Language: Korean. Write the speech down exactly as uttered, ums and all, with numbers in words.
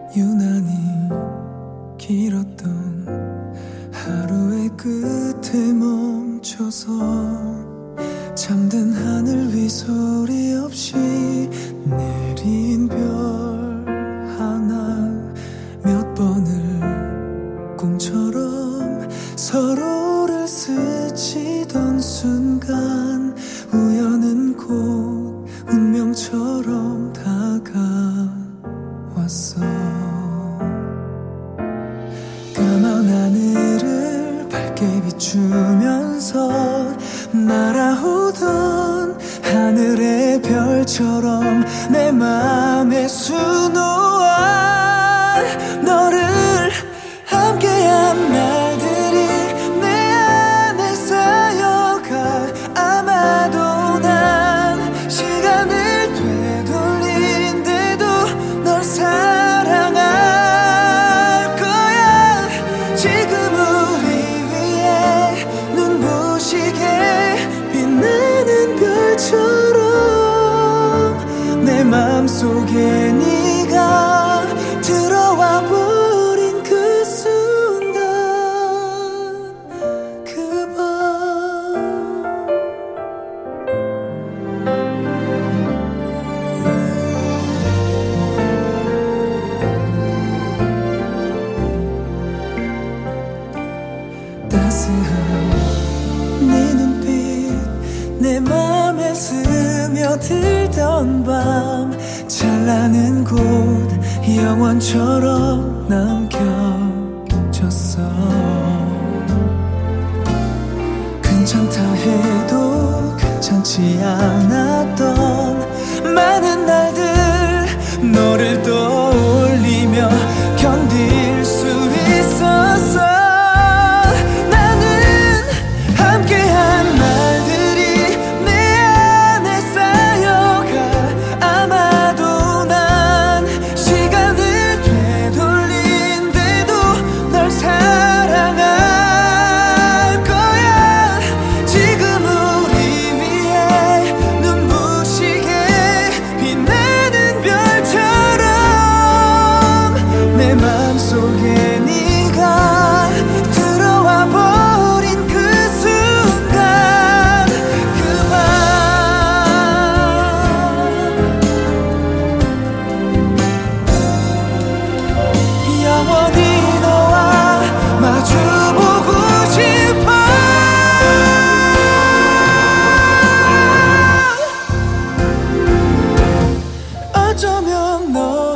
유난히 길었던 하루의 끝에 멈춰서 잠든 하늘 위 소리 없이 내린 별 하나 몇 번을 꿈처럼 서로를 스치던 순간 우연은 곧 운명처럼 다가왔어. 까만 하늘을 밝게 비추면서 날아오던 하늘의 별처럼 내 맘에 수놓아 너를 함께한 날들이 내 안에 쌓여가 아마도 난 시간을 되돌린데도 널 사랑할 거야. 지금 우리 위에 눈부시게 빛나는 별처럼 내 맘속에 네가 들어와 버린 그 순간 그 밤 따스한 네 눈빛 내 맘에 스며들던 밤 찬란한 곳 영원처럼 남겨졌어. 괜찮다 해도 괜찮지 않았던 많은 날들 너를 떠올리며 견딜 수 있었어. 나는 함께한 날들이 내 안에 쌓여가 아마도 난 시간을 되돌린데도 널 사랑할 거야. 지금 우리 위에 눈부시게 빛나는 별처럼 내 맘속에 네가 들어와 버린 그 순간 그 밤 영원히 너와 마주보고 싶어. 어쩌면 너